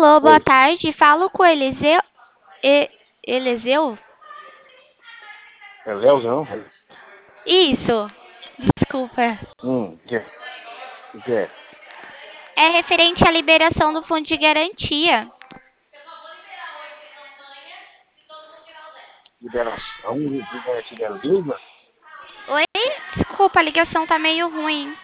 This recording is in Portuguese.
Alô, boa Oi, tarde. Falo com Eliseu. E- Eliseu? é Léo, não? Isso. Desculpa. Que, que é? É referente à liberação do fundo de garantia. Liberação de garantia da Lima? Oi? Desculpa, a ligação tá meio ruim.